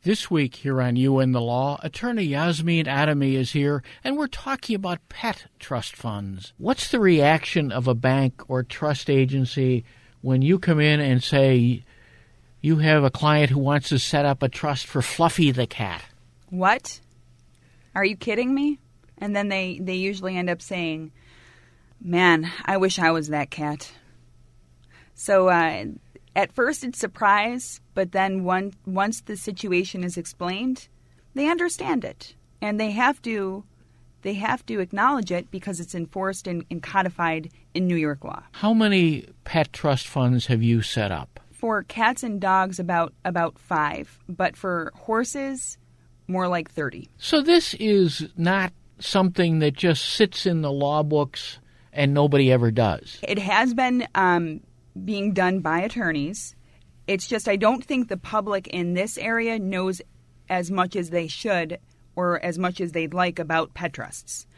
This week here on You and the Law, attorney Yasmin Adami is here, and we're talking about pet trust funds. What's the reaction of a bank or trust agency when you come in and say you have a client who wants to set up a trust for Fluffy the cat? What? Are you kidding me? And then they usually end up saying, man, I wish I was that cat. So at first it's surprise, but then once the situation is explained, they understand it. And they have to acknowledge it because it's enforced and codified in New York law. How many pet trust funds have you set up? For cats and dogs, about 5. But for horses, more like 30. So this is not something that just sits in the law books and nobody ever does. It has been being done by attorneys. It's just I don't think the public in this area knows as much as they should or as much as they'd like about pet trusts.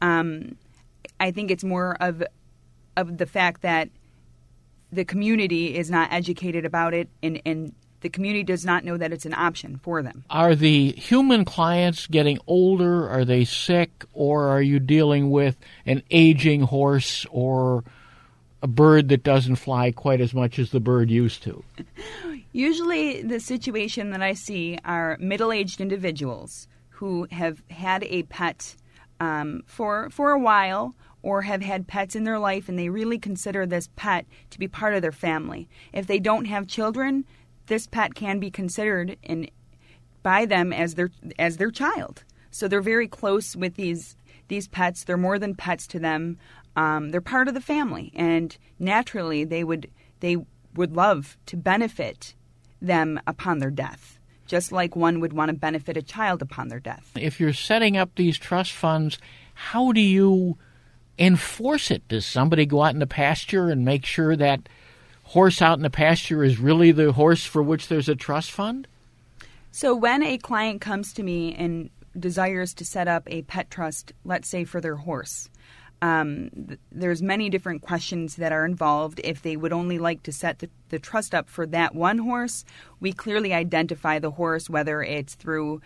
I think it's more of the fact that the community is not educated about it and the community does not know that it's an option for them. Are the human clients getting older? Are they sick? Or are you dealing with an aging horse or a bird that doesn't fly quite as much as the bird used to? Usually the situation that I see are middle-aged individuals who have had a pet for a while or have had pets in their life and they really consider this pet to be part of their family. If they don't have children, this pet can be considered by them as their child. So they're very close with these pets. They're more than pets to them. They're part of the family, and naturally they would love to benefit them upon their death, just like one would want to benefit a child upon their death. If you're setting up these trust funds, how do you enforce it? Does somebody go out in the pasture and make sure that horse out in the pasture is really the horse for which there's a trust fund? So when a client comes to me and desires to set up a pet trust, let's say for their horse, there's many different questions that are involved. If they would only like to set the trust up for that one horse, we clearly identify the horse, whether it's through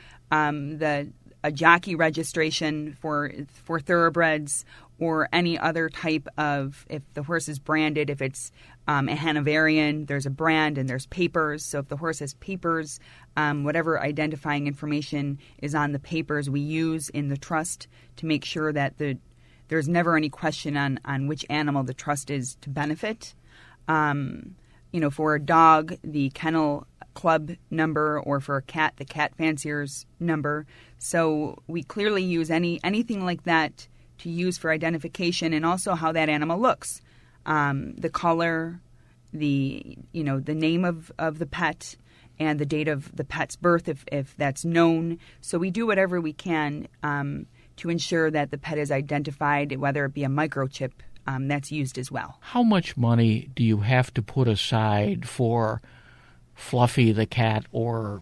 a jockey registration for thoroughbreds or any other type of, if the horse is branded, if it's a Hanoverian, there's a brand and there's papers. So if the horse has papers, whatever identifying information is on the papers we use in the trust to make sure that there's never any question on which animal the trust is to benefit. For a dog, the kennel club number, or for a cat, the cat fancier's number. So we clearly use anything like that to use for identification, and also how that animal looks, the color, the name of the pet, and the date of the pet's birth if that's known. So we do whatever we can to ensure that the pet is identified, whether it be a microchip that's used as well. How much money do you have to put aside for Fluffy the cat or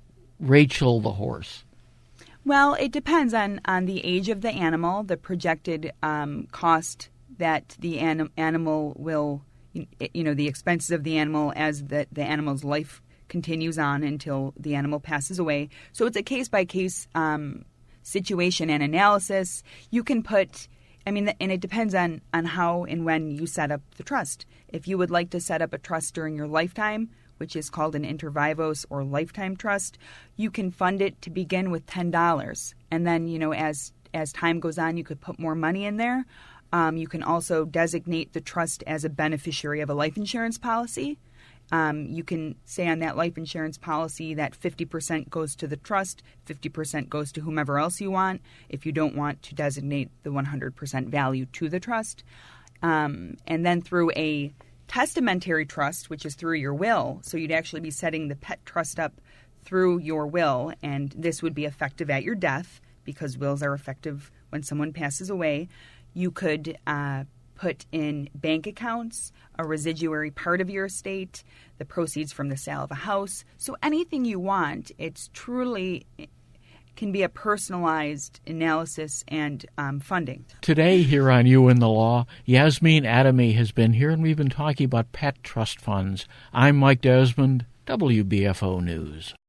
Rachel the horse? Well, it depends on the age of the animal, the projected cost that the animal will, the expenses of the animal as the animal's life continues on until the animal passes away. So it's a case-by-case situation and analysis. You can put, and it depends on how and when you set up the trust. If you would like to set up a trust during your lifetime, which is called an inter vivos or lifetime trust, you can fund it to begin with $10. And then, as time goes on, you could put more money in there. You can also designate the trust as a beneficiary of a life insurance policy. You can say on that life insurance policy that 50% goes to the trust, 50% goes to whomever else you want, if you don't want to designate the 100% value to the trust. And then through a testamentary trust, which is through your will, so you'd actually be setting the pet trust up through your will, and this would be effective at your death because wills are effective when someone passes away. You could put in bank accounts, a residuary part of your estate, the proceeds from the sale of a house. So anything you want, it's truly can be a personalized analysis and funding. Today here on You and the Law, Yasmin Adami has been here, and we've been talking about pet trust funds. I'm Mike Desmond, WBFO News.